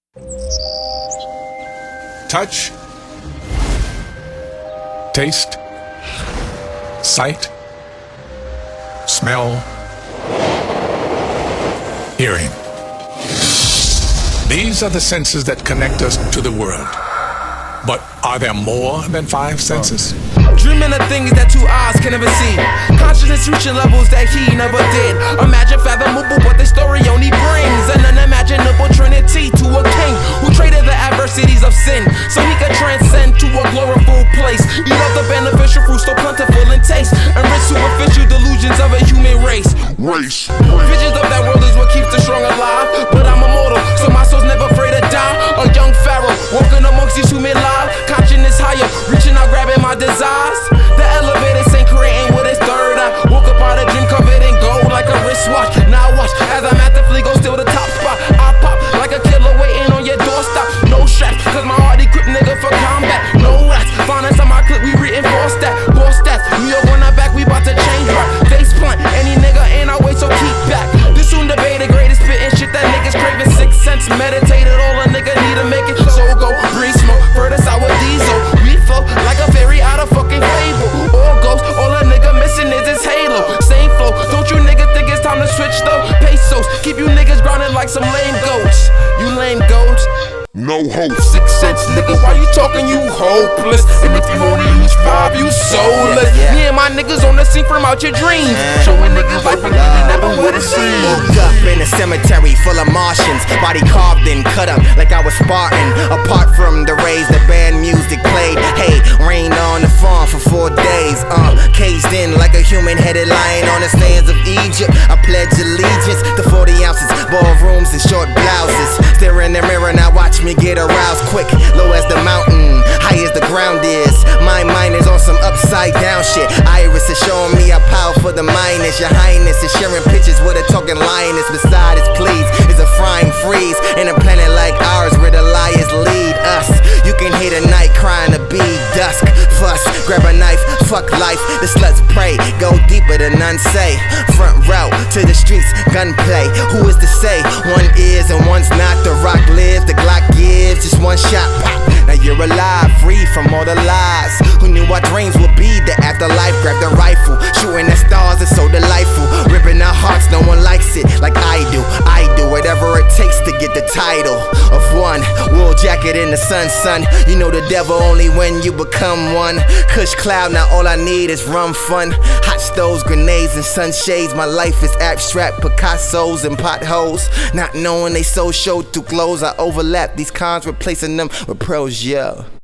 Touch, taste, sight, smell, hearing. These are the senses that connect us to the world. But are there more than 5 senses? Dreaming of things that 2 eyes can never see. Consciousness reaching levels that he never did. Imagine fathomable, but the story only brings an unimaginable trinity to a king who traded the adversities of sin so he could transcend to a glorified place. Eat up the beneficial fruit so plentiful in taste, and rid superficial delusions of a human race. Visions of that world is what keeps the strong alive, but I'm immortal, so my soul's never afraid to die. A young pharaoh walking amongst these human lives, consciousness higher, reaching out, grabbing my desires. The elevator ain't creating with its third eye. Woke up out of dream covered in gold like a wristwatch. Now watch as I'm at the fleet, go steal the top spot. I pop like a killer waiting on your doorstep. No straps, cause my heart equipped nigga for combat. No rats, find us on my clip, we reinforce that. Boss stats, New York on our back, we bout to change right. Face plant, any nigga in our way, so keep back. This soon debate the greatest spitting shit that niggas craving. 6 cents, meditated, all a nigga need to make it. So go, breathe smoke, further sour diesel. We flow like a fairy out of fucking fable. All ghost, all a nigga missing is his halo. Same flow, don't you nigga think it's time to switch though? Pesos, keep you niggas grounded like some lame goats. You lame goats. No hope. 6 cents, nigga, why you talking, you hopeless? And if you only reach 5, you soulless. Me and my niggas on the scene from out your dreams, showing niggas life and you never would have seen. Woke up in a cemetery full of Martians, body carved and cut up like I was Spartan. Apart from the rays, the band music played. Hey, rained on the farm for 4 days. Caged in like a human-headed lion on the sands of Egypt. I pledge allegiance to 40 ounces, ballrooms and short blouses. Stare in the mirror, now watch me get aroused quick. Low as the mountain, high as the ground is. My mind is on some upside down shit. Iris is showing me how powerful the mind is. Your highness is sharing pictures with a talking lioness. Beside its pleas is a frying freeze in a planet like ours where the liars lead us. You can hear the night crying to be dusk. Fuss, grab a knife, fuck life. The sluts pray, go deeper than none say. Front route to the streets, gunplay. Who is to say one is and one's not? The rock lives, the Glock gives, just one shot, pop. Now you're alive, free from all the lies. Who knew our dreams would be the afterlife? Grab the rifle, shooting at stars is so delightful. Ripping our hearts, no one likes it like I do. I do whatever it takes to get the title of one. Wool jacket in the sun, son. You know the devil only when you become one. Kush cloud, now all I need is rum fun. Hot stoves, grenades, and sunshades. My life is abstract, Picassos and potholes. Not knowing they so show through clothes. I overlap these cons, replacing them with pros, yeah.